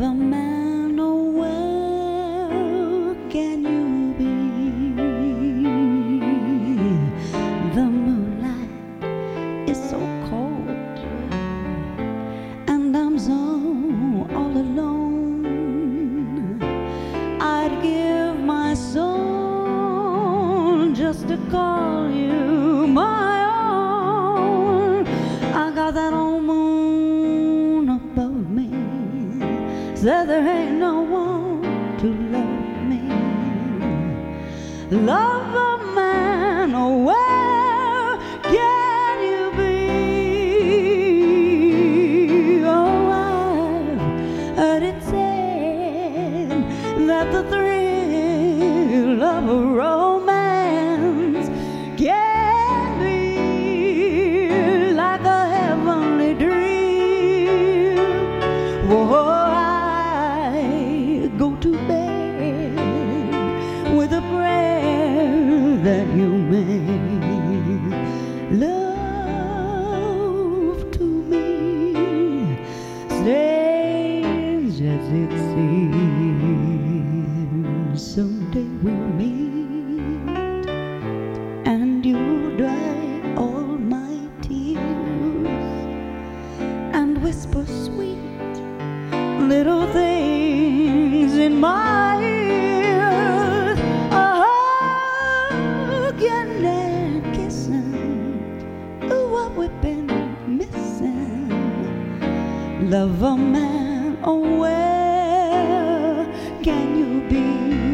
Love a man, oh where can you be? The moonlight is so cold, and I'm so all alone. I'd give my soul just to call you my own. I got that old moon above me, said there ain't no one to love me. Love a man, oh where can you be? Oh, I've heard it said that the thrill of a romance can be like a heavenly dream. Whoa, go to bed with a prayer that you make love to me, strange as it seems. Someday we'll meet and you'll dry all my tears and whisper sweet little things in my ears, hugging and kissing, ooh, what we've been missing. Love a man, oh where can you be?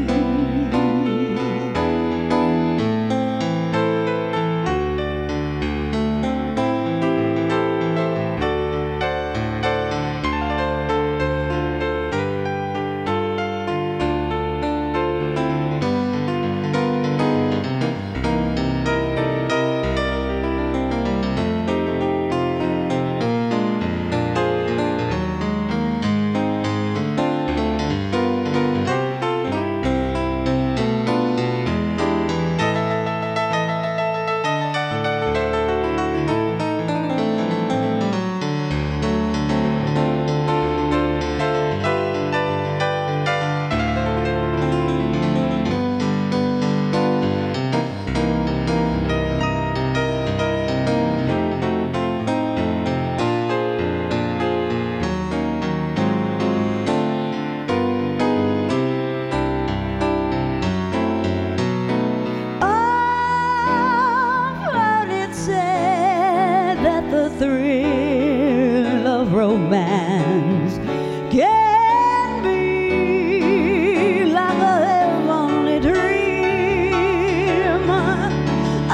The thrill of romance can be like a heavenly dream. I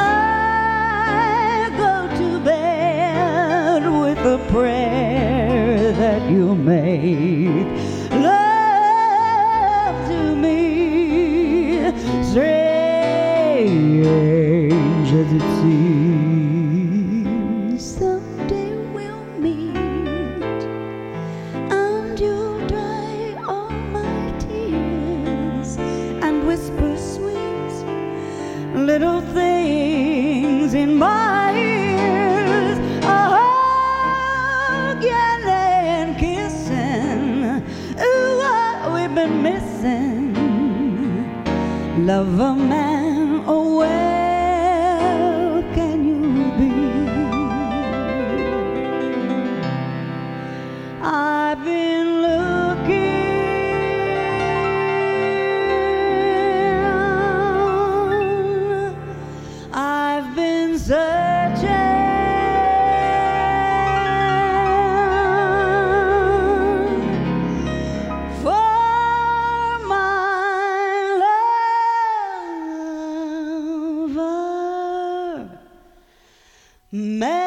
go to bed with a prayer that you make love to me, strange as it seems. Someday we'll meet and you'll dry all my tears and whisper sweet little things in my ears, hugging and kissing, ooh, what we've been missing. Love a man, oh where can you be? I've been looking, I've been searching for my lover.